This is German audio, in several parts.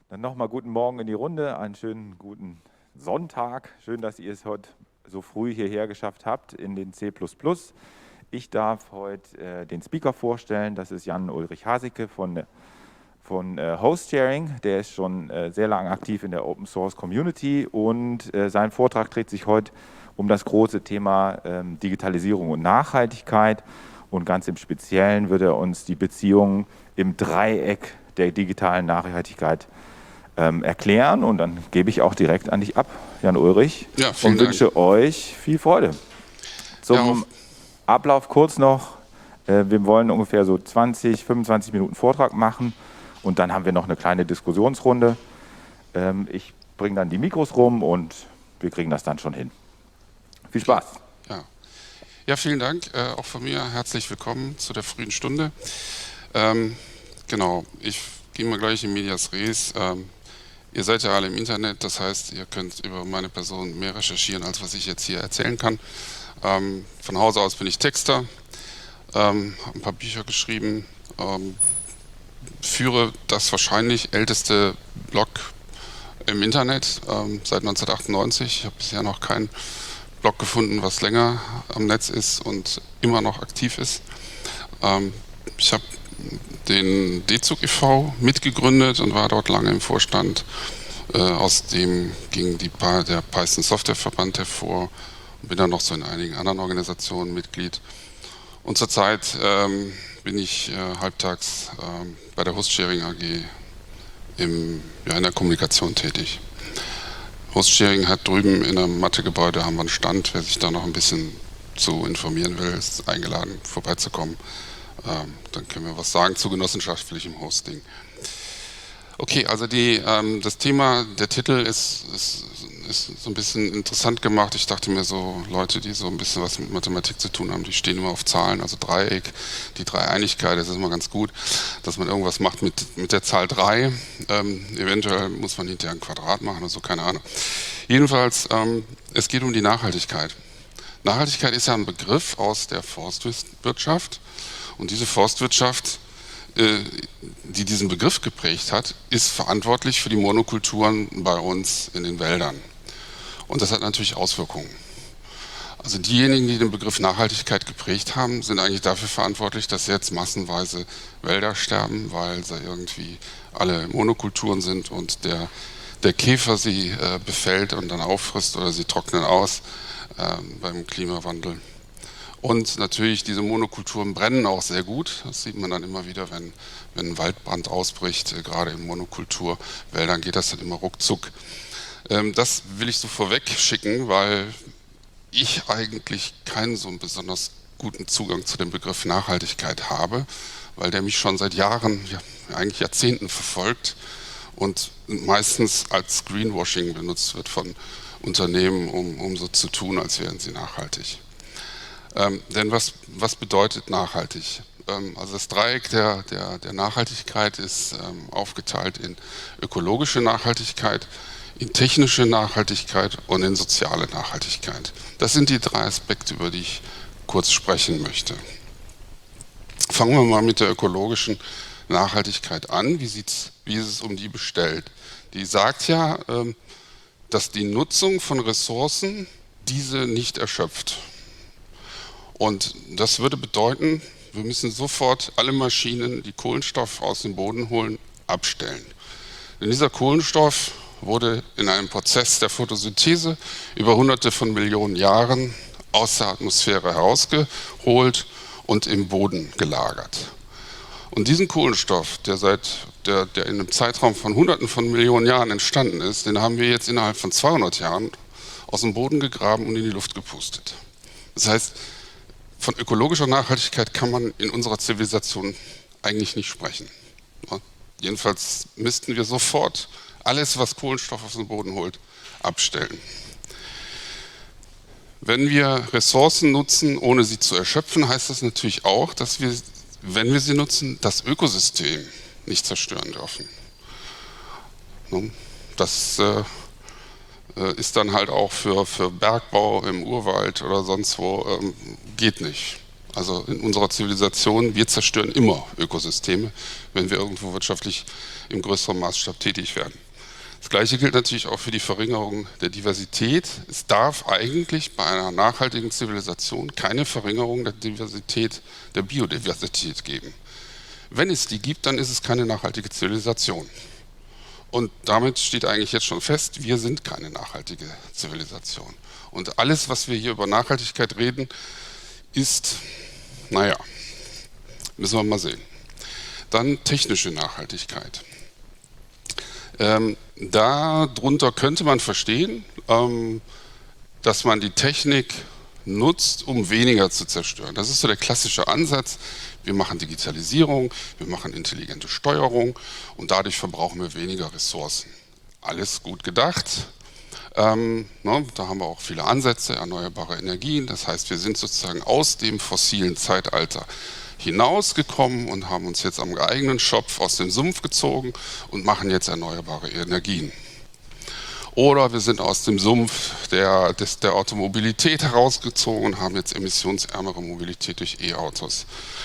Dann nochmal guten Morgen in die Runde, einen schönen guten Sonntag. Schön, dass ihr es heute so früh hierher geschafft habt in den C++. Ich darf heute den Speaker vorstellen, das ist Jan-Ulrich Hasicke von Hostsharing. Der ist schon sehr lange aktiv in der Open Source Community und sein Vortrag dreht sich heute um das große Thema Digitalisierung und Nachhaltigkeit. Und ganz im Speziellen wird er uns die Beziehungen im Dreieck der digitalen Nachhaltigkeit erklären. Und dann gebe ich auch direkt an dich ab, Jan-Ulrich, Ja, und wünsche euch viel Freude. Zum Ablauf kurz noch. Wir wollen ungefähr so 20, 25 Minuten Vortrag machen und dann haben wir noch eine kleine Diskussionsrunde. Ich bringe dann die Mikros rum und wir kriegen das dann schon hin. Viel Spaß. Ja, vielen Dank. Auch von mir herzlich willkommen zu der frühen Stunde. Genau, ich gehe mal gleich in Medias Res. Ihr seid ja alle im Internet, das heißt, ihr könnt über meine Person mehr recherchieren, als was ich jetzt hier erzählen kann. Von Hause aus bin ich Texter, habe ein paar Bücher geschrieben, führe das wahrscheinlich älteste Blog im Internet seit 1998. Ich habe bisher noch keinen Blog gefunden, was länger am Netz ist und immer noch aktiv ist. Ich habe den DZUG e.V. mitgegründet und war dort lange im Vorstand. Aus dem ging der Python Software Verband hervor und bin dann noch so in einigen anderen Organisationen Mitglied. Und zurzeit bin ich halbtags bei der Hostsharing AG in der Kommunikation tätig. Hostsharing hat drüben in einem Mathegebäude haben wir einen Stand. Wer sich da noch ein bisschen zu informieren will, ist eingeladen, vorbeizukommen. Dann können wir was sagen zu genossenschaftlichem Hosting. Okay, also das Thema, der Titel ist so ein bisschen interessant gemacht. Ich dachte mir so, Leute, die so ein bisschen was mit Mathematik zu tun haben, die stehen immer auf Zahlen, also Dreieck, die Dreieinigkeit, das ist immer ganz gut, dass man irgendwas macht mit der Zahl 3. Eventuell muss man hinterher ein Quadrat machen oder so, keine Ahnung. Jedenfalls, es geht um die Nachhaltigkeit. Nachhaltigkeit ist ja ein Begriff aus der Forstwirtschaft und diese Forstwirtschaft, die diesen Begriff geprägt hat, ist verantwortlich für die Monokulturen bei uns in den Wäldern. Und das hat natürlich Auswirkungen. Also diejenigen, die den Begriff Nachhaltigkeit geprägt haben, sind eigentlich dafür verantwortlich, dass jetzt massenweise Wälder sterben, weil sie irgendwie alle Monokulturen sind und der Käfer sie befällt und dann auffrisst oder sie trocknen aus beim Klimawandel. Und natürlich, diese Monokulturen brennen auch sehr gut. Das sieht man dann immer wieder, wenn ein Waldbrand ausbricht. Gerade in Monokulturwäldern geht das dann immer ruckzuck. Das will ich so vorweg schicken, weil ich eigentlich keinen so einen besonders guten Zugang zu dem Begriff Nachhaltigkeit habe, weil der mich schon seit Jahren, eigentlich Jahrzehnten verfolgt und meistens als Greenwashing benutzt wird von Unternehmen, um so zu tun, als wären sie nachhaltig. Denn was bedeutet nachhaltig? Also das Dreieck der Nachhaltigkeit ist aufgeteilt in ökologische Nachhaltigkeit, in technische Nachhaltigkeit und in soziale Nachhaltigkeit. Das sind die drei Aspekte, über die ich kurz sprechen möchte. Fangen wir mal mit der ökologischen Nachhaltigkeit an. Wie ist es um die bestellt? Die sagt ja, dass die Nutzung von Ressourcen diese nicht erschöpft. Und das würde bedeuten, wir müssen sofort alle Maschinen, die Kohlenstoff aus dem Boden holen, abstellen. Denn dieser Kohlenstoff wurde in einem Prozess der Photosynthese über Hunderte von Millionen Jahren aus der Atmosphäre herausgeholt und im Boden gelagert. Und diesen Kohlenstoff, der in einem Zeitraum von Hunderten von Millionen Jahren entstanden ist, den haben wir jetzt innerhalb von 200 Jahren aus dem Boden gegraben und in die Luft gepustet. Das heißt, von ökologischer Nachhaltigkeit kann man in unserer Zivilisation eigentlich nicht sprechen. Ja, jedenfalls müssten wir sofort alles, was Kohlenstoff aus dem Boden holt, abstellen. Wenn wir Ressourcen nutzen, ohne sie zu erschöpfen, heißt das natürlich auch, dass wir, wenn wir sie nutzen, das Ökosystem nicht zerstören dürfen. Das ist dann halt auch für Bergbau im Urwald oder sonst wo, geht nicht. Also in unserer Zivilisation, wir zerstören immer Ökosysteme, wenn wir irgendwo wirtschaftlich im größeren Maßstab tätig werden. Das Gleiche gilt natürlich auch für die Verringerung der Diversität. Es darf eigentlich bei einer nachhaltigen Zivilisation keine Verringerung der Diversität, der Biodiversität geben. Wenn es die gibt, dann ist es keine nachhaltige Zivilisation. Und damit steht eigentlich jetzt schon fest, wir sind keine nachhaltige Zivilisation. Und alles, was wir hier über Nachhaltigkeit reden, ist, naja, müssen wir mal sehen. Dann technische Nachhaltigkeit. Darunter könnte man verstehen, dass man die Technik nutzt, um weniger zu zerstören. Das ist so der klassische Ansatz. Wir machen Digitalisierung, wir machen intelligente Steuerung und dadurch verbrauchen wir weniger Ressourcen. Alles gut gedacht. Da haben wir auch viele Ansätze, erneuerbare Energien. Das heißt, wir sind sozusagen aus dem fossilen Zeitalter hinausgekommen und haben uns jetzt am eigenen Schopf aus dem Sumpf gezogen und machen jetzt erneuerbare Energien. Oder wir sind aus dem Sumpf der Automobilität herausgezogen und haben jetzt emissionsärmere Mobilität durch E-Autos.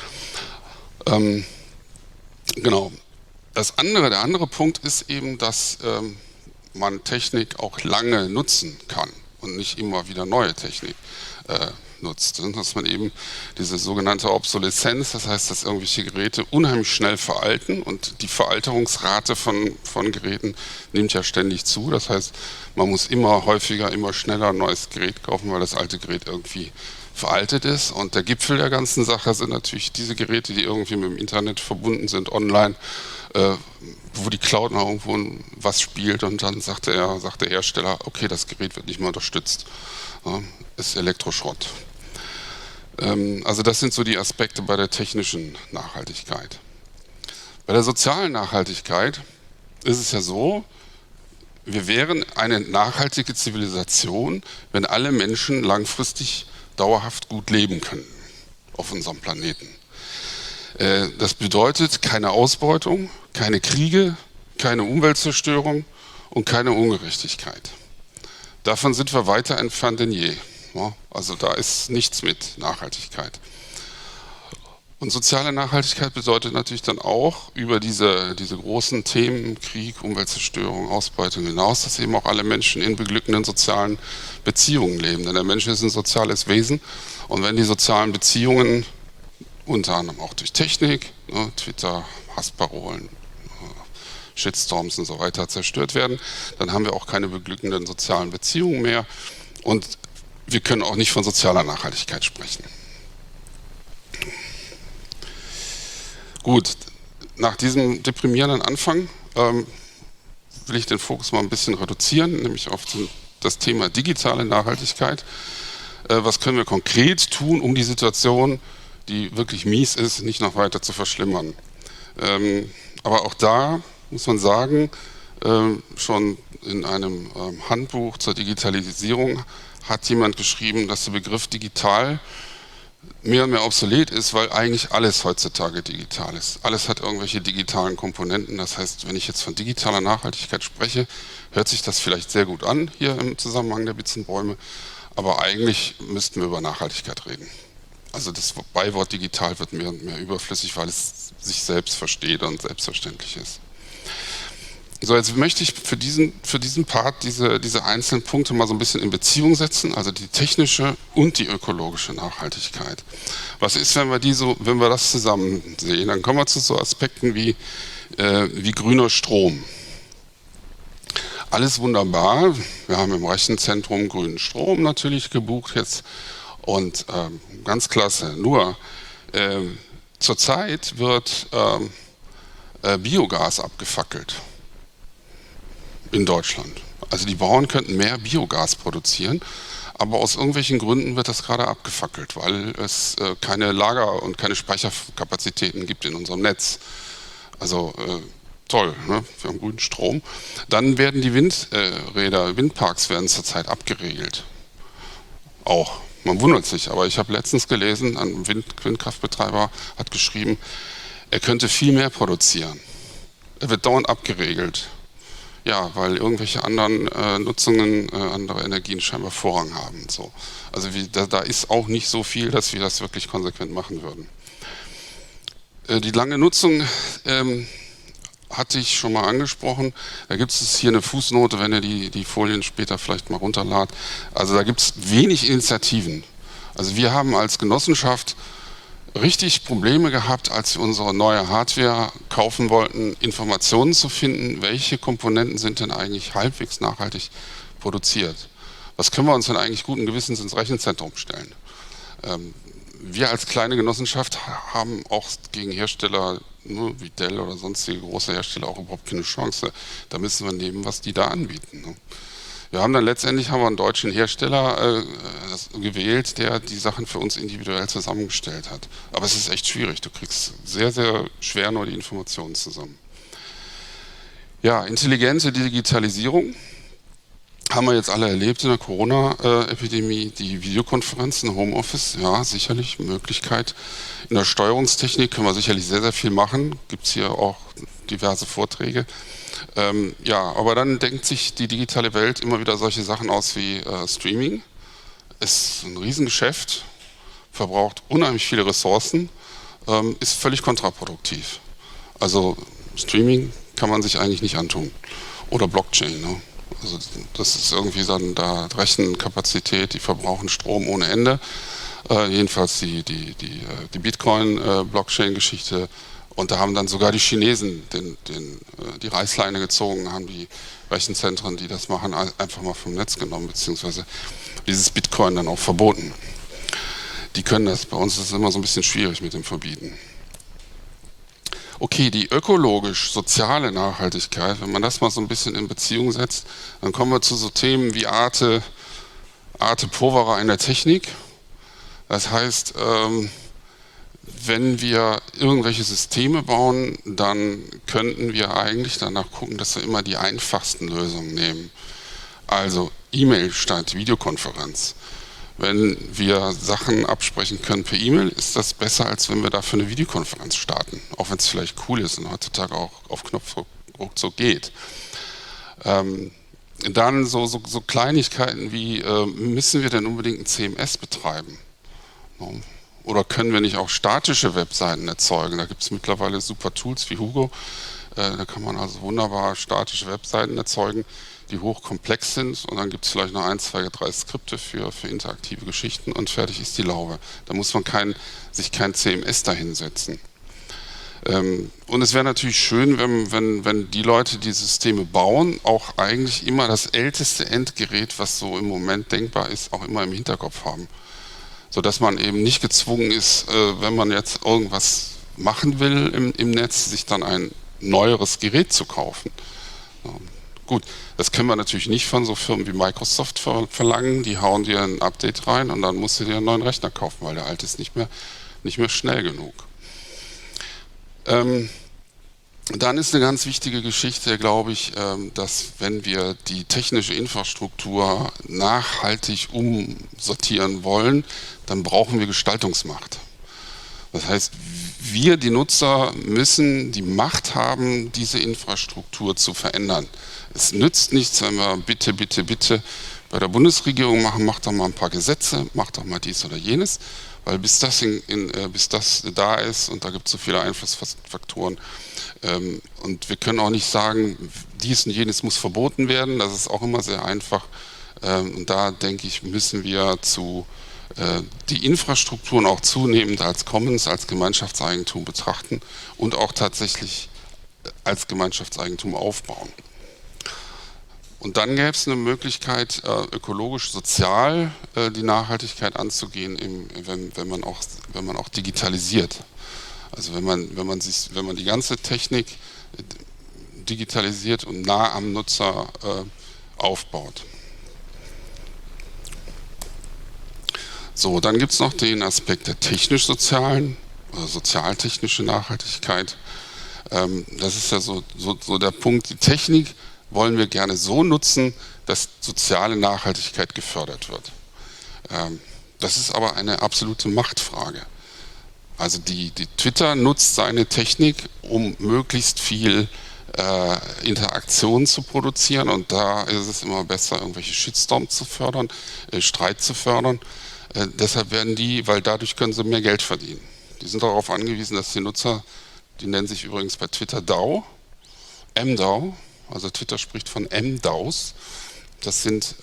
Genau. Der andere Punkt ist eben, dass man Technik auch lange nutzen kann und nicht immer wieder neue Technik nutzt. Dass man eben diese sogenannte Obsoleszenz, das heißt, dass irgendwelche Geräte unheimlich schnell veralten und die Veralterungsrate von Geräten nimmt ja ständig zu. Das heißt, man muss immer häufiger, immer schneller ein neues Gerät kaufen, weil das alte Gerät irgendwie veraltet ist. Und der Gipfel der ganzen Sache sind natürlich diese Geräte, die irgendwie mit dem Internet verbunden sind, online, wo die Cloud noch irgendwo was spielt und dann sagt der Hersteller, okay, das Gerät wird nicht mehr unterstützt, ist Elektroschrott. Also das sind so die Aspekte bei der technischen Nachhaltigkeit. Bei der sozialen Nachhaltigkeit ist es ja so, wir wären eine nachhaltige Zivilisation, wenn alle Menschen langfristig dauerhaft gut leben können auf unserem Planeten. Das bedeutet keine Ausbeutung, keine Kriege, keine Umweltzerstörung und keine Ungerechtigkeit. Davon sind wir weiter entfernt denn je. Also da ist nichts mit Nachhaltigkeit. Und soziale Nachhaltigkeit bedeutet natürlich dann auch über diese großen Themen, Krieg, Umweltzerstörung, Ausbeutung hinaus, dass eben auch alle Menschen in beglückenden sozialen Beziehungen leben. Denn der Mensch ist ein soziales Wesen und wenn die sozialen Beziehungen unter anderem auch durch Technik, Twitter, Hassparolen, Shitstorms und so weiter zerstört werden, dann haben wir auch keine beglückenden sozialen Beziehungen mehr und wir können auch nicht von sozialer Nachhaltigkeit sprechen. Gut, nach diesem deprimierenden Anfang will ich den Fokus mal ein bisschen reduzieren, nämlich auf das Thema digitale Nachhaltigkeit. Was können wir konkret tun, um die Situation, die wirklich mies ist, nicht noch weiter zu verschlimmern? Aber auch da muss man sagen, schon in einem Handbuch zur Digitalisierung hat jemand geschrieben, dass der Begriff digital mehr und mehr obsolet ist, weil eigentlich alles heutzutage digital ist. Alles hat irgendwelche digitalen Komponenten. Das heißt, wenn ich jetzt von digitaler Nachhaltigkeit spreche, hört sich das vielleicht sehr gut an hier im Zusammenhang der Bitzenbäume, aber eigentlich müssten wir über Nachhaltigkeit reden. Also das Beiwort digital wird mehr und mehr überflüssig, weil es sich selbst versteht und selbstverständlich ist. So, jetzt möchte ich für diesen Part diese einzelnen Punkte mal so ein bisschen in Beziehung setzen, also die technische und die ökologische Nachhaltigkeit. Was ist, wenn wir das zusammen sehen? Dann kommen wir zu so Aspekten wie grüner Strom. Alles wunderbar. Wir haben im Rechenzentrum grünen Strom natürlich gebucht jetzt und ganz klasse. Nur zurzeit wird Biogas abgefackelt. In Deutschland. Also die Bauern könnten mehr Biogas produzieren, aber aus irgendwelchen Gründen wird das gerade abgefackelt, weil es keine Lager- und keine Speicherkapazitäten gibt in unserem Netz. Also toll, ne? Wir haben grünen Strom. Dann werden die Windparks werden zurzeit abgeregelt. Auch. Man wundert sich, aber ich habe letztens gelesen, ein Windkraftbetreiber hat geschrieben, er könnte viel mehr produzieren. Er wird dauernd abgeregelt. Ja, weil irgendwelche anderen Nutzungen, andere Energien scheinbar Vorrang haben. So. Also da ist auch nicht so viel, dass wir das wirklich konsequent machen würden. Die lange Nutzung hatte ich schon mal angesprochen. Da gibt es hier eine Fußnote, wenn ihr die Folien später vielleicht mal runterladet. Also da gibt es wenig Initiativen. Also wir haben als Genossenschaft richtig Probleme gehabt, als wir unsere neue Hardware kaufen wollten, Informationen zu finden, welche Komponenten sind denn eigentlich halbwegs nachhaltig produziert. Was können wir uns denn eigentlich guten Gewissens ins Rechenzentrum stellen? Wir als kleine Genossenschaft haben auch gegen Hersteller wie Dell oder sonstige große Hersteller auch überhaupt keine Chance. Da müssen wir nehmen, was die da anbieten. Wir haben dann letztendlich einen deutschen Hersteller gewählt, der die Sachen für uns individuell zusammengestellt hat. Aber es ist echt schwierig. Du kriegst sehr, sehr schwer nur die Informationen zusammen. Ja, intelligente Digitalisierung haben wir jetzt alle erlebt in der Corona-Epidemie. Die Videokonferenzen, Homeoffice, ja, sicherlich Möglichkeit. In der Steuerungstechnik können wir sicherlich sehr, sehr viel machen. Gibt es hier auch diverse Vorträge. Ja, aber dann denkt sich die digitale Welt immer wieder solche Sachen aus wie Streaming. Ist ein Riesengeschäft, verbraucht unheimlich viele Ressourcen, ist völlig kontraproduktiv. Also Streaming kann man sich eigentlich nicht antun. Oder Blockchain. Ne? Also das ist irgendwie dann da Rechenkapazität, die verbrauchen Strom ohne Ende. Jedenfalls die Bitcoin-Blockchain-Geschichte. Und da haben dann sogar die Chinesen die Reißleine gezogen, haben die Rechenzentren, die das machen, einfach mal vom Netz genommen, beziehungsweise dieses Bitcoin dann auch verboten. Die können das, bei uns ist es immer so ein bisschen schwierig mit dem Verbieten. Okay, die ökologisch-soziale Nachhaltigkeit, wenn man das mal so ein bisschen in Beziehung setzt, dann kommen wir zu so Themen wie Arte Povera in der Technik. Das heißt, wenn wir irgendwelche Systeme bauen, dann könnten wir eigentlich danach gucken, dass wir immer die einfachsten Lösungen nehmen. Also E-Mail statt Videokonferenz. Wenn wir Sachen absprechen können per E-Mail, ist das besser, als wenn wir dafür eine Videokonferenz starten. Auch wenn es vielleicht cool ist und heutzutage auch auf Knopfdruck so geht. Dann so Kleinigkeiten wie, müssen wir denn unbedingt ein CMS betreiben? Oder können wir nicht auch statische Webseiten erzeugen? Da gibt es mittlerweile super Tools wie Hugo. Da kann man also wunderbar statische Webseiten erzeugen, die hochkomplex sind. Und dann gibt es vielleicht noch 1, 2, 3 Skripte für interaktive Geschichten und fertig ist die Laube. Da muss man sich kein CMS dahinsetzen. Und es wäre natürlich schön, wenn die Leute, die Systeme bauen, auch eigentlich immer das älteste Endgerät, was so im Moment denkbar ist, auch immer im Hinterkopf haben. Sodass man eben nicht gezwungen ist, wenn man jetzt irgendwas machen will im Netz, sich dann ein neueres Gerät zu kaufen. Gut, das können wir natürlich nicht von so Firmen wie Microsoft verlangen. Die hauen dir ein Update rein und dann musst du dir einen neuen Rechner kaufen, weil der alte ist nicht mehr schnell genug. Dann ist eine ganz wichtige Geschichte, glaube ich, dass wenn wir die technische Infrastruktur nachhaltig umsortieren wollen, dann brauchen wir Gestaltungsmacht. Das heißt, wir, die Nutzer, müssen die Macht haben, diese Infrastruktur zu verändern. Es nützt nichts, wenn wir bitte bei der Bundesregierung machen, macht doch mal ein paar Gesetze, macht doch mal dies oder jenes, weil bis das da ist und da gibt es so viele Einflussfaktoren. Und wir können auch nicht sagen, dies und jenes muss verboten werden, das ist auch immer sehr einfach. Und da denke ich, müssen wir die Infrastrukturen auch zunehmend als Commons, als Gemeinschaftseigentum betrachten und auch tatsächlich als Gemeinschaftseigentum aufbauen. Und dann gäbe es eine Möglichkeit, ökologisch-sozial die Nachhaltigkeit anzugehen, wenn man auch digitalisiert. Also wenn man die ganze Technik digitalisiert und nah am Nutzer aufbaut. So, dann gibt es noch den Aspekt der technisch-sozialen oder sozialtechnische Nachhaltigkeit. Das ist ja so der Punkt, die Technik wollen wir gerne so nutzen, dass soziale Nachhaltigkeit gefördert wird. Das ist aber eine absolute Machtfrage. Also die Twitter nutzt seine Technik, um möglichst viel Interaktion zu produzieren, und da ist es immer besser, irgendwelche Shitstorms zu fördern, Streit zu fördern. Deshalb werden die, weil dadurch können sie mehr Geld verdienen. Die sind darauf angewiesen, dass die Nutzer, die nennen sich übrigens bei Twitter DAO, MDAO, also Twitter spricht von MDAOs, das sind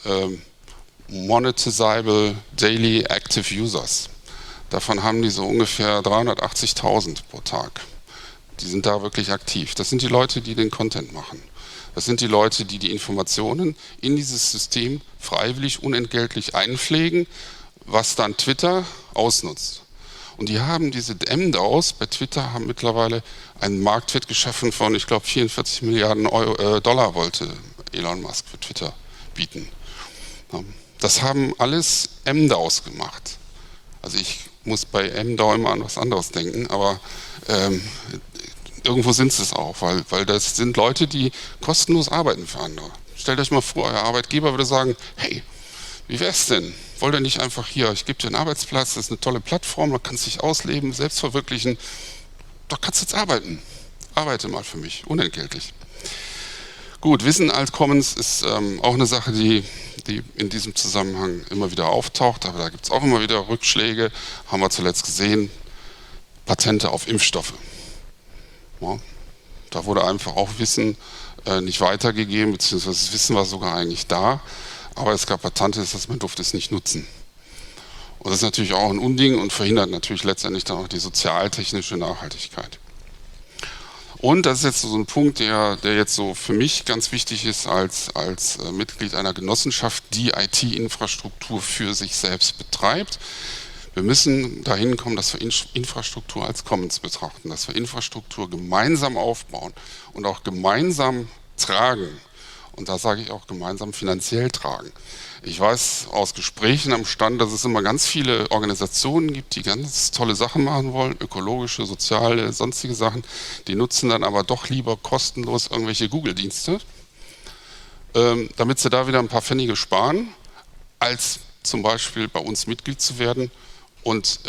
Monetizable Daily Active Users. Davon haben die so ungefähr 380.000 pro Tag. Die sind da wirklich aktiv. Das sind die Leute, die den Content machen. Das sind die Leute, die die Informationen in dieses System freiwillig, unentgeltlich einpflegen, was dann Twitter ausnutzt. Und die haben diese MDAOs bei Twitter haben mittlerweile einen Marktwert geschaffen von, ich glaube, 44 Milliarden Dollar wollte Elon Musk für Twitter bieten. Das haben alles MDAOs gemacht. Also ich muss bei MDAO immer an was anderes denken, aber irgendwo sind es auch, weil das sind Leute, die kostenlos arbeiten für andere. Stellt euch mal vor, euer Arbeitgeber würde sagen, hey, wie wär's denn? Wollt ihr nicht einfach hier, ich gebe dir einen Arbeitsplatz, das ist eine tolle Plattform, da kannst du dich ausleben, selbst verwirklichen, da kannst du jetzt arbeiten. Arbeite mal für mich, unentgeltlich. Gut, Wissen als Commons ist auch eine Sache, die in diesem Zusammenhang immer wieder auftaucht, aber da gibt es auch immer wieder Rückschläge, haben wir zuletzt gesehen, Patente auf Impfstoffe. Ja, da wurde einfach auch Wissen nicht weitergegeben, beziehungsweise das Wissen war sogar eigentlich da, aber es gab Patente, man durfte es nicht nutzen. Und das ist natürlich auch ein Unding und verhindert natürlich letztendlich dann auch die sozialtechnische Nachhaltigkeit. Und das ist jetzt so ein Punkt, der jetzt so für mich ganz wichtig ist als Mitglied einer Genossenschaft, die IT-Infrastruktur für sich selbst betreibt. Wir müssen dahin kommen, dass wir Infrastruktur als Commons betrachten, dass wir Infrastruktur gemeinsam aufbauen und auch gemeinsam tragen. Und da sage ich auch gemeinsam finanziell tragen. Ich weiß aus Gesprächen am Stand, dass es immer ganz viele Organisationen gibt, die ganz tolle Sachen machen wollen, ökologische, soziale, sonstige Sachen. Die nutzen dann aber doch lieber kostenlos irgendwelche Google-Dienste, damit sie da wieder ein paar Pfennige sparen, als zum Beispiel bei uns Mitglied zu werden und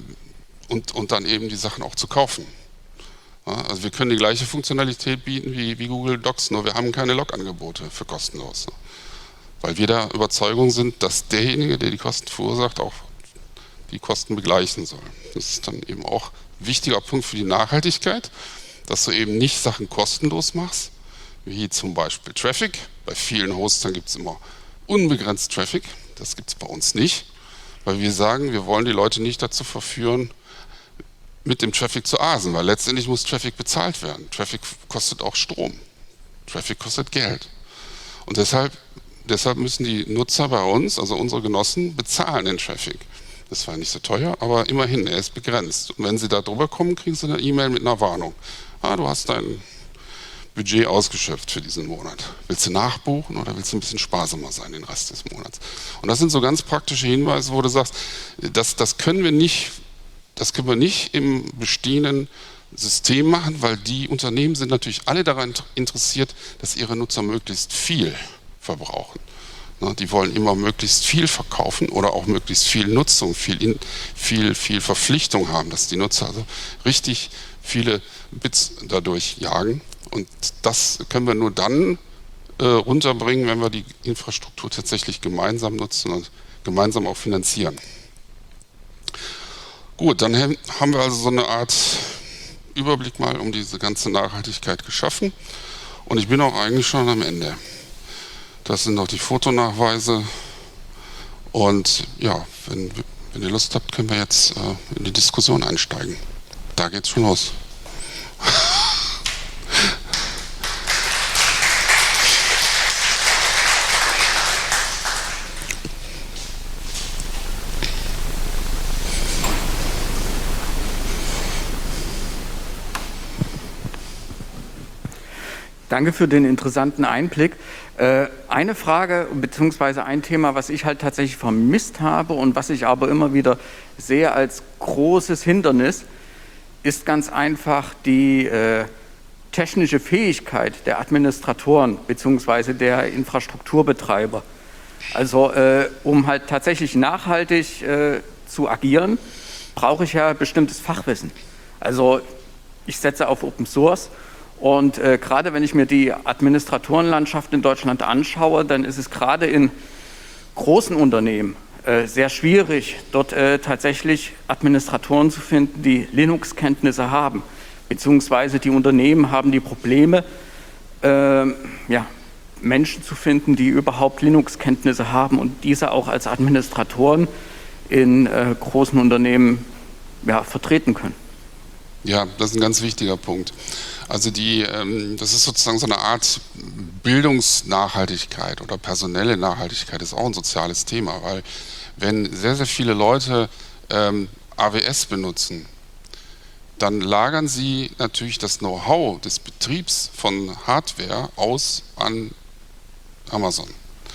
dann eben die Sachen auch zu kaufen. Ja, also wir können die gleiche Funktionalität bieten wie Google Docs, nur wir haben keine Log-Angebote für kostenlos. Weil wir der Überzeugung sind, dass derjenige, der die Kosten verursacht, auch die Kosten begleichen soll. Das ist dann eben auch ein wichtiger Punkt für die Nachhaltigkeit, dass du eben nicht Sachen kostenlos machst, wie zum Beispiel Traffic. Bei vielen Hostern gibt es immer unbegrenzt Traffic, das gibt es bei uns nicht, weil wir sagen, wir wollen die Leute nicht dazu verführen, mit dem Traffic zu asen, weil letztendlich muss Traffic bezahlt werden. Traffic kostet auch Strom. Traffic kostet Geld. Und deshalb müssen die Nutzer bei uns, also unsere Genossen, bezahlen den Traffic. Das war nicht so teuer, aber immerhin, er ist begrenzt. Und wenn sie da drüber kommen, kriegen sie eine E-Mail mit einer Warnung. Du hast dein Budget ausgeschöpft für diesen Monat. Willst du nachbuchen oder willst du ein bisschen sparsamer sein den Rest des Monats? Und das sind so ganz praktische Hinweise, wo du sagst, das können wir nicht im bestehenden System machen, weil die Unternehmen sind natürlich alle daran interessiert, dass ihre Nutzer möglichst viel verbrauchen. Die wollen immer möglichst viel verkaufen oder auch möglichst viel Nutzung, viel Verpflichtung haben, dass die Nutzer also richtig viele Bits dadurch jagen. Und das können wir nur dann runterbringen, wenn wir die Infrastruktur tatsächlich gemeinsam nutzen und gemeinsam auch finanzieren. Gut, dann haben wir also so eine Art Überblick mal um diese ganze Nachhaltigkeit geschaffen und ich bin auch eigentlich schon am Ende. Das sind noch die Fotonachweise und ja, wenn ihr Lust habt, können wir jetzt in die Diskussion einsteigen. Da geht's schon los. Danke für den interessanten Einblick. Eine Frage bzw. ein Thema, was ich halt tatsächlich vermisst habe und was ich aber immer wieder sehe als großes Hindernis, ist ganz einfach die technische Fähigkeit der Administratoren bzw. der Infrastrukturbetreiber. Also um halt tatsächlich nachhaltig zu agieren, brauche ich ja bestimmtes Fachwissen. Also ich setze auf Open Source Und gerade wenn ich mir die Administratorenlandschaft in Deutschland anschaue, dann ist es gerade in großen Unternehmen sehr schwierig, dort tatsächlich Administratoren zu finden, die Linux-Kenntnisse haben. Beziehungsweise die Unternehmen haben die Probleme, Menschen zu finden, die überhaupt Linux-Kenntnisse haben und diese auch als Administratoren in großen Unternehmen vertreten können. Ja, das ist ein ganz wichtiger Punkt. Also das ist sozusagen so eine Art Bildungsnachhaltigkeit oder personelle Nachhaltigkeit, ist auch ein soziales Thema, weil wenn sehr, sehr viele Leute AWS benutzen, dann lagern sie natürlich das Know-how des Betriebs von Hardware aus an Amazon.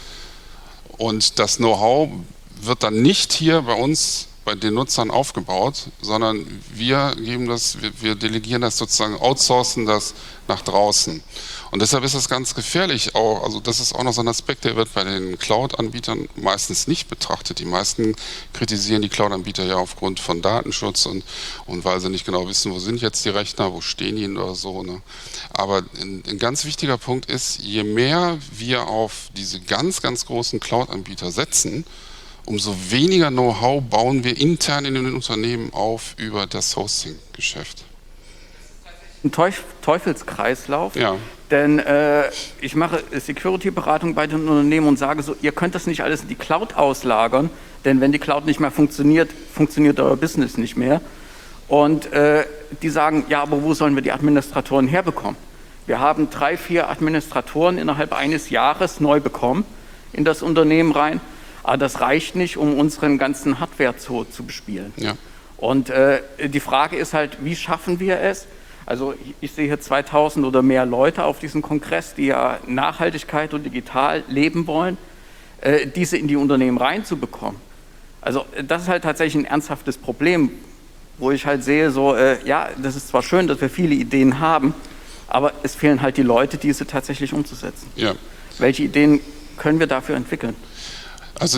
Und das Know-how wird dann nicht hier bei uns, bei den Nutzern aufgebaut, sondern wir delegieren das sozusagen, outsourcen das nach draußen. Und deshalb ist das ganz gefährlich auch, also das ist auch noch so ein Aspekt, der wird bei den Cloud-Anbietern meistens nicht betrachtet. Die meisten kritisieren die Cloud-Anbieter ja aufgrund von Datenschutz und weil sie nicht genau wissen, wo sind jetzt die Rechner, wo stehen die oder so. Ne? Aber ein ganz wichtiger Punkt ist, je mehr wir auf diese ganz, ganz großen Cloud-Anbieter setzen, umso weniger Know-how bauen wir intern in den Unternehmen auf über das Hosting-Geschäft. Ein Teufelskreislauf, ja. Denn ich mache Security-Beratung bei den Unternehmen und sage so, ihr könnt das nicht alles in die Cloud auslagern, denn wenn die Cloud nicht mehr funktioniert, funktioniert euer Business nicht mehr. Und die sagen, ja, aber wo sollen wir die Administratoren herbekommen? Wir haben 3, 4 Administratoren innerhalb eines Jahres neu bekommen in das Unternehmen rein. Aber das reicht nicht, um unseren ganzen Hardware-Zoo zu bespielen. Ja. Und die Frage ist halt, wie schaffen wir es? Also ich sehe hier 2000 oder mehr Leute auf diesem Kongress, die ja Nachhaltigkeit und digital leben wollen, diese in die Unternehmen reinzubekommen. Also das ist halt tatsächlich ein ernsthaftes Problem, wo ich halt sehe, so das ist zwar schön, dass wir viele Ideen haben, aber es fehlen halt die Leute, diese tatsächlich umzusetzen. Ja. Welche Ideen können wir dafür entwickeln? Also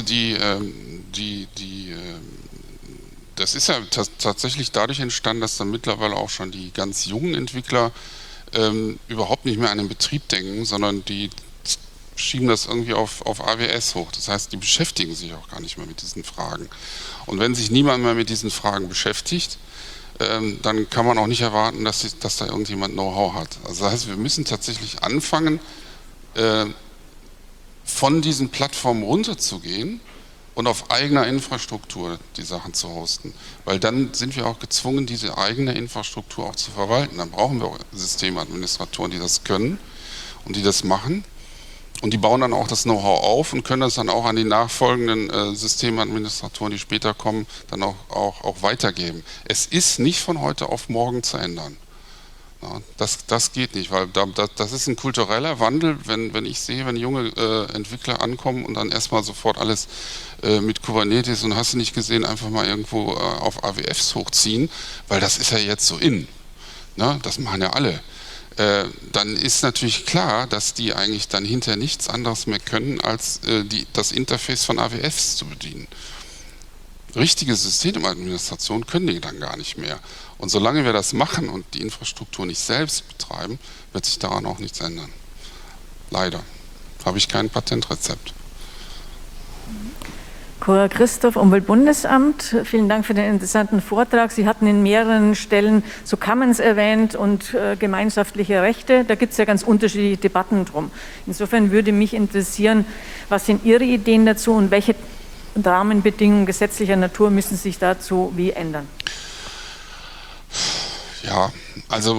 das ist ja tatsächlich dadurch entstanden, dass dann mittlerweile auch schon die ganz jungen Entwickler überhaupt nicht mehr an den Betrieb denken, sondern die schieben das irgendwie auf AWS hoch. Das heißt, die beschäftigen sich auch gar nicht mehr mit diesen Fragen. Und wenn sich niemand mehr mit diesen Fragen beschäftigt, dann kann man auch nicht erwarten, dass da irgendjemand Know-how hat. Also das heißt, wir müssen tatsächlich anfangen, von diesen Plattformen runterzugehen und auf eigener Infrastruktur die Sachen zu hosten. Weil dann sind wir auch gezwungen, diese eigene Infrastruktur auch zu verwalten. Dann brauchen wir auch Systemadministratoren, die das können und die das machen. Und die bauen dann auch das Know-how auf und können das dann auch an die nachfolgenden Systemadministratoren, die später kommen, dann auch weitergeben. Es ist nicht von heute auf morgen zu ändern. Ja, das geht nicht, weil das ist ein kultureller Wandel, wenn ich sehe, wenn junge Entwickler ankommen und dann erstmal sofort alles mit Kubernetes und hast du nicht gesehen, einfach mal irgendwo auf AWS hochziehen, weil das ist ja jetzt so in. Ne? Das machen ja alle. Dann ist natürlich klar, dass die eigentlich dann hinterher nichts anderes mehr können, als das Interface von AWS zu bedienen. Richtige Systemadministration können die dann gar nicht mehr. Und solange wir das machen und die Infrastruktur nicht selbst betreiben, wird sich daran auch nichts ändern. Leider. Habe ich kein Patentrezept. Cora Christoph, Umweltbundesamt, vielen Dank für den interessanten Vortrag. Sie hatten in mehreren Stellen so Commons erwähnt und gemeinschaftliche Rechte. Da gibt es ja ganz unterschiedliche Debatten drum. Insofern würde mich interessieren, was sind Ihre Ideen dazu und welche Rahmenbedingungen gesetzlicher Natur müssen sich dazu wie ändern? Ja, also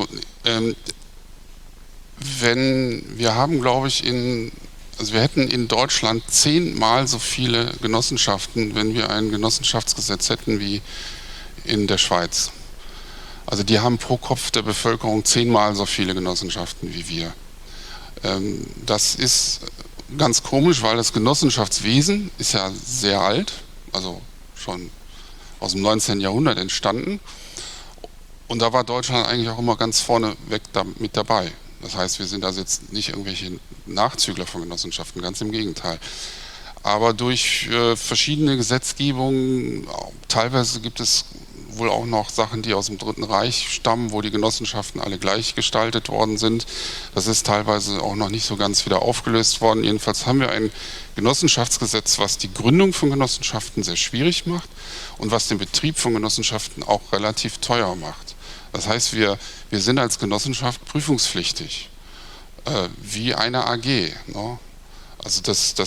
wir haben, glaube ich, wir hätten in Deutschland 10-mal so viele Genossenschaften, wenn wir ein Genossenschaftsgesetz hätten wie in der Schweiz. Also die haben pro Kopf der Bevölkerung 10-mal so viele Genossenschaften wie wir. Das ist ganz komisch, weil das Genossenschaftswesen ist ja sehr alt, also schon aus dem 19. Jahrhundert entstanden. Und da war Deutschland eigentlich auch immer ganz vorne weg mit dabei. Das heißt, wir sind also jetzt nicht irgendwelche Nachzügler von Genossenschaften, ganz im Gegenteil. Aber durch verschiedene Gesetzgebungen, teilweise gibt es wohl auch noch Sachen, die aus dem Dritten Reich stammen, wo die Genossenschaften alle gleich gestaltet worden sind. Das ist teilweise auch noch nicht so ganz wieder aufgelöst worden. Jedenfalls haben wir ein Genossenschaftsgesetz, was die Gründung von Genossenschaften sehr schwierig macht und was den Betrieb von Genossenschaften auch relativ teuer macht. Das heißt, wir sind als Genossenschaft prüfungspflichtig, wie eine AG. Ne? Also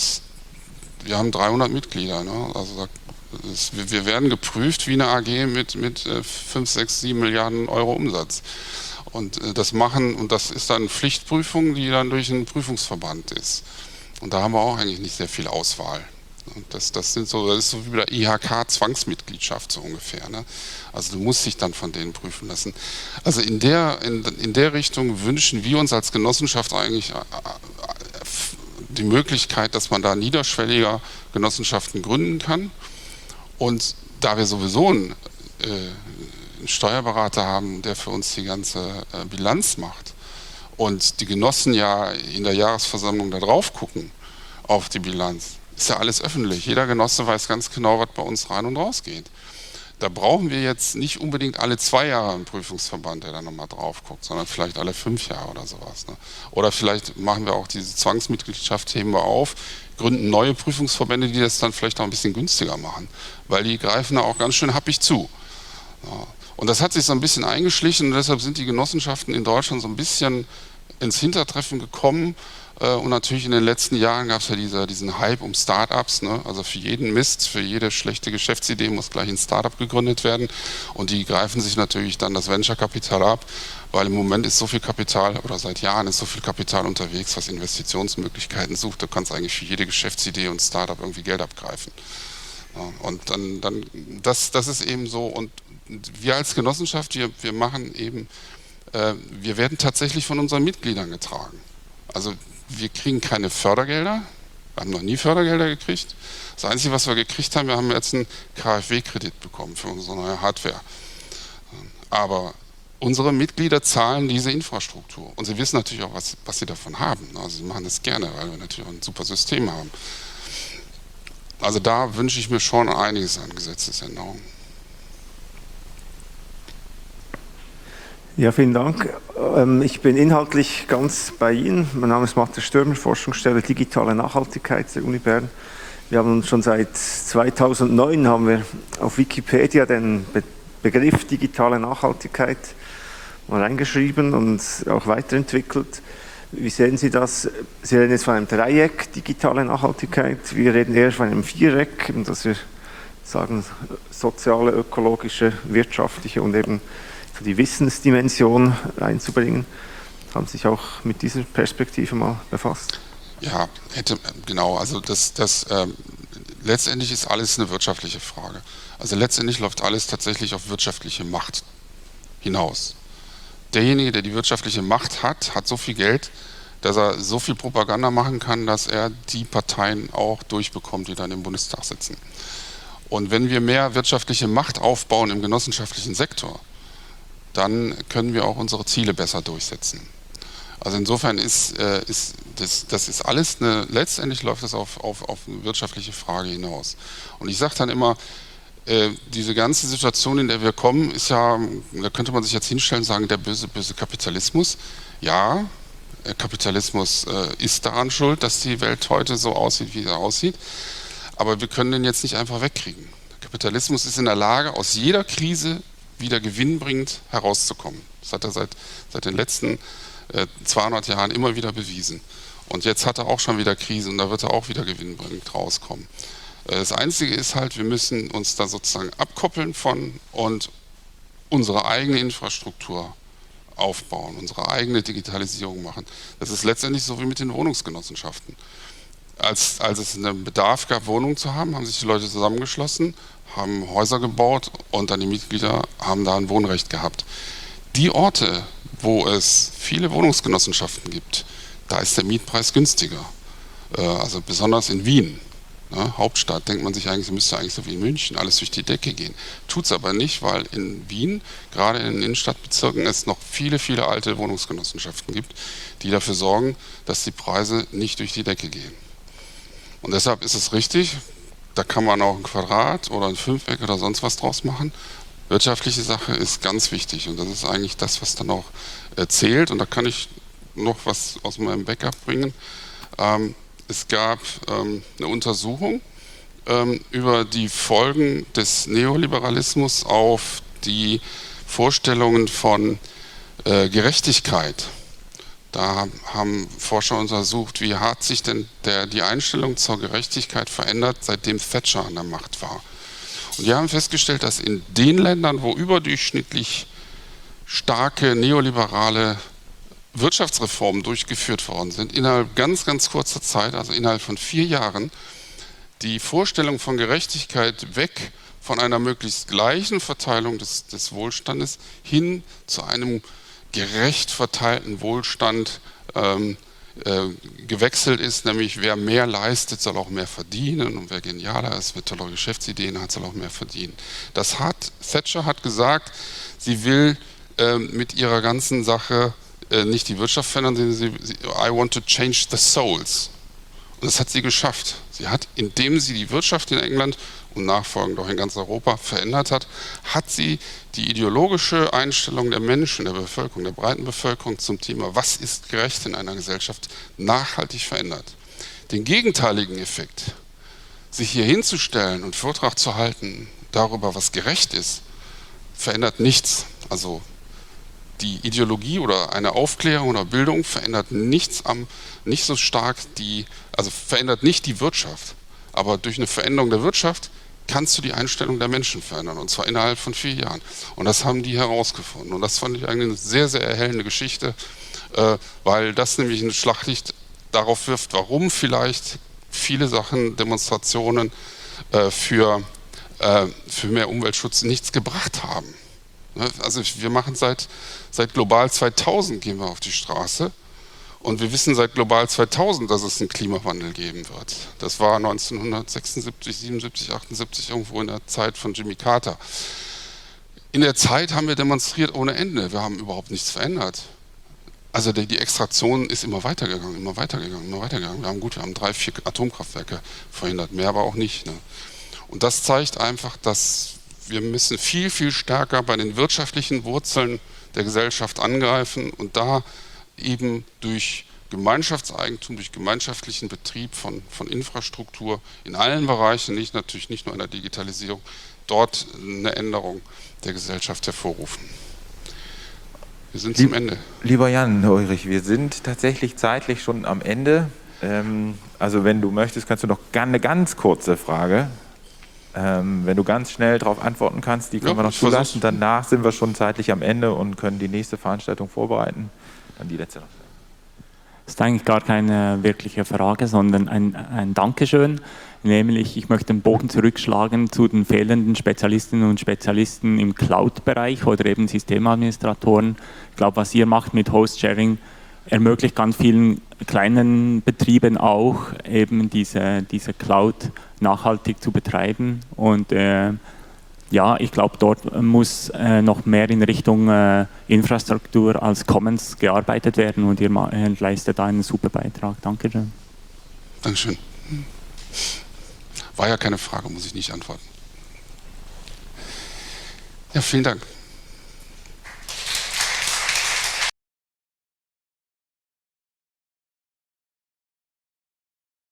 wir haben 300 Mitglieder. Ne? Also wir werden geprüft wie eine AG mit 5, 6, 7 Milliarden Euro Umsatz. Und das ist dann Pflichtprüfung, die dann durch einen Prüfungsverband ist. Und da haben wir auch eigentlich nicht sehr viel Auswahl. Und das ist so wie bei der IHK-Zwangsmitgliedschaft so ungefähr. Ne? Also du musst dich dann von denen prüfen lassen. Also in der Richtung wünschen wir uns als Genossenschaft eigentlich die Möglichkeit, dass man da niederschwelliger Genossenschaften gründen kann. Und da wir sowieso einen Steuerberater haben, der für uns die ganze Bilanz macht und die Genossen ja in der Jahresversammlung da drauf gucken auf die Bilanz, ist ja alles öffentlich. Jeder Genosse weiß ganz genau, was bei uns rein und raus geht. Da brauchen wir jetzt nicht unbedingt alle 2 Jahre einen Prüfungsverband, der da nochmal drauf guckt, sondern vielleicht alle 5 Jahre oder sowas. Ne? Oder vielleicht machen wir auch diese Zwangsmitgliedschaft, heben wir auf, gründen neue Prüfungsverbände, die das dann vielleicht auch ein bisschen günstiger machen, weil die greifen da auch ganz schön happig zu. Ja. Und das hat sich so ein bisschen eingeschlichen und deshalb sind die Genossenschaften in Deutschland so ein bisschen ins Hintertreffen gekommen. Und natürlich in den letzten Jahren gab es ja diesen Hype um Startups. Ne? Also für jeden Mist, für jede schlechte Geschäftsidee muss gleich ein Startup gegründet werden. Und die greifen sich natürlich dann das Venture-Kapital ab, weil im Moment ist so viel Kapital, oder seit Jahren ist so viel Kapital unterwegs, was Investitionsmöglichkeiten sucht. Du kannst eigentlich für jede Geschäftsidee und Startup irgendwie Geld abgreifen. Ja, und dann das ist eben so. Und wir als Genossenschaft, wir machen eben, wir werden tatsächlich von unseren Mitgliedern getragen. Also wir kriegen keine Fördergelder, wir haben noch nie Fördergelder gekriegt. Das Einzige, was wir gekriegt haben, wir haben jetzt einen KfW-Kredit bekommen für unsere neue Hardware. Aber unsere Mitglieder zahlen diese Infrastruktur. Und sie wissen natürlich auch, was sie davon haben. Also sie machen das gerne, weil wir natürlich auch ein super System haben. Also da wünsche ich mir schon einiges an Gesetzesänderungen. Ja, vielen Dank. Ich bin inhaltlich ganz bei Ihnen. Mein Name ist Matthias Stürmer, Forschungsstelle Digitale Nachhaltigkeit der Uni Bern. Wir haben uns schon seit 2009 haben wir auf Wikipedia den Begriff digitale Nachhaltigkeit mal reingeschrieben und auch weiterentwickelt. Wie sehen Sie das? Sie reden jetzt von einem Dreieck digitale Nachhaltigkeit. Wir reden eher von einem Viereck, dass wir sagen soziale, ökologische, wirtschaftliche und eben die Wissensdimension einzubringen. Haben Sie sich auch mit dieser Perspektive mal befasst? Ja, genau. Also letztendlich ist alles eine wirtschaftliche Frage. Also letztendlich läuft alles tatsächlich auf wirtschaftliche Macht hinaus. Derjenige, der die wirtschaftliche Macht hat, hat so viel Geld, dass er so viel Propaganda machen kann, dass er die Parteien auch durchbekommt, die dann im Bundestag sitzen. Und wenn wir mehr wirtschaftliche Macht aufbauen im genossenschaftlichen Sektor, dann können wir auch unsere Ziele besser durchsetzen. Also insofern ist alles letztendlich läuft es auf eine wirtschaftliche Frage hinaus. Und ich sage dann immer, diese ganze Situation, in der wir kommen, ist ja, da könnte man sich jetzt hinstellen und sagen, der böse Kapitalismus. Ja, Kapitalismus ist daran schuld, dass die Welt heute so aussieht, wie sie aussieht. Aber wir können den jetzt nicht einfach wegkriegen. Der Kapitalismus ist in der Lage, aus jeder Krise wieder gewinnbringend herauszukommen. Das hat er seit den letzten 200 Jahren immer wieder bewiesen. Und jetzt hat er auch schon wieder Krise und da wird er auch wieder gewinnbringend rauskommen. Das Einzige ist halt, wir müssen uns da sozusagen abkoppeln von und unsere eigene Infrastruktur aufbauen, unsere eigene Digitalisierung machen. Das ist letztendlich so wie mit den Wohnungsgenossenschaften. Als es einen Bedarf gab, Wohnungen zu haben, haben sich die Leute zusammengeschlossen, haben Häuser gebaut und dann die Mitglieder haben da ein Wohnrecht gehabt. Die Orte, wo es viele Wohnungsgenossenschaften gibt, da ist der Mietpreis günstiger. Also besonders in Wien, ne, Hauptstadt, denkt man sich eigentlich, es müsste eigentlich so wie in München alles durch die Decke gehen. Tut es aber nicht, weil in Wien, gerade in den Innenstadtbezirken, es noch viele, viele alte Wohnungsgenossenschaften gibt, die dafür sorgen, dass die Preise nicht durch die Decke gehen. Und deshalb ist es richtig, da kann man auch ein Quadrat oder ein Fünfeck oder sonst was draus machen. Wirtschaftliche Sache ist ganz wichtig und das ist eigentlich das, was dann auch zählt. Und da kann ich noch was aus meinem Backup bringen. Es gab eine Untersuchung über die Folgen des Neoliberalismus auf die Vorstellungen von Gerechtigkeit. Da haben Forscher untersucht, wie hat sich denn die Einstellung zur Gerechtigkeit verändert, seitdem Thatcher an der Macht war. Und die haben festgestellt, dass in den Ländern, wo überdurchschnittlich starke neoliberale Wirtschaftsreformen durchgeführt worden sind, innerhalb ganz, ganz kurzer Zeit, also innerhalb von 4 Jahren, die Vorstellung von Gerechtigkeit weg von einer möglichst gleichen Verteilung des Wohlstandes hin zu einem gerecht verteilten Wohlstand gewechselt ist, nämlich wer mehr leistet, soll auch mehr verdienen und wer genialer ist, wer tolle Geschäftsideen hat, soll auch mehr verdienen. Thatcher hat gesagt, sie will mit ihrer ganzen Sache nicht die Wirtschaft verändern, sondern I want to change the souls. Und das hat sie geschafft. Sie hat, indem sie die Wirtschaft in England und nachfolgend auch in ganz Europa verändert hat, hat sie die ideologische Einstellung der Menschen, der Bevölkerung, der breiten Bevölkerung zum Thema, was ist gerecht in einer Gesellschaft, nachhaltig verändert. Den gegenteiligen Effekt, sich hier hinzustellen und Vortrag zu halten darüber, was gerecht ist, verändert nichts. Also die Ideologie oder eine Aufklärung oder Bildung verändert nichts nicht so stark verändert nicht die Wirtschaft. Aber durch eine Veränderung der Wirtschaft kannst du die Einstellung der Menschen verändern. Und zwar innerhalb von 4 Jahren. Und das haben die herausgefunden. Und das fand ich eigentlich eine sehr, sehr erhellende Geschichte, weil das nämlich ein Schlaglicht darauf wirft, warum vielleicht viele Sachen, Demonstrationen für mehr Umweltschutz nichts gebracht haben. Also wir machen seit Global 2000 gehen wir auf die Straße und wir wissen seit Global 2000, dass es einen Klimawandel geben wird. Das war 1976, 77, 78 irgendwo in der Zeit von Jimmy Carter. In der Zeit haben wir demonstriert ohne Ende. Wir haben überhaupt nichts verändert. Also die Extraktion ist immer weitergegangen, immer weitergegangen, immer weitergegangen. Wir haben 3, 4 Atomkraftwerke verhindert, mehr aber auch nicht. Ne? Und das zeigt einfach, dass wir müssen viel, viel stärker bei den wirtschaftlichen Wurzeln der Gesellschaft angreifen und da eben durch Gemeinschaftseigentum, durch gemeinschaftlichen Betrieb von Infrastruktur in allen Bereichen, natürlich nicht nur in der Digitalisierung, dort eine Änderung der Gesellschaft hervorrufen. Wir sind zum Ende. Lieber Jan Ulrich, wir sind tatsächlich zeitlich schon am Ende. Also wenn du möchtest, kannst du noch eine ganz kurze Frage. Wenn du ganz schnell darauf antworten kannst, die können wir noch zulassen. Danach sind wir schon zeitlich am Ende und können die nächste Veranstaltung vorbereiten. Dann die letzte noch. Das ist eigentlich gar keine wirkliche Frage, sondern ein Dankeschön. Nämlich, ich möchte den Bogen zurückschlagen zu den fehlenden Spezialistinnen und Spezialisten im Cloud-Bereich oder eben Systemadministratoren. Ich glaube, was ihr macht mit Host-Sharing, ermöglicht ganz vielen kleinen Betrieben auch, eben diese Cloud nachhaltig zu betreiben. Und ja, ich glaube, dort muss noch mehr in Richtung Infrastruktur als Commons gearbeitet werden und ihr leistet da einen super Beitrag. Dankeschön. Dankeschön. War ja keine Frage, muss ich nicht antworten. Ja, vielen Dank.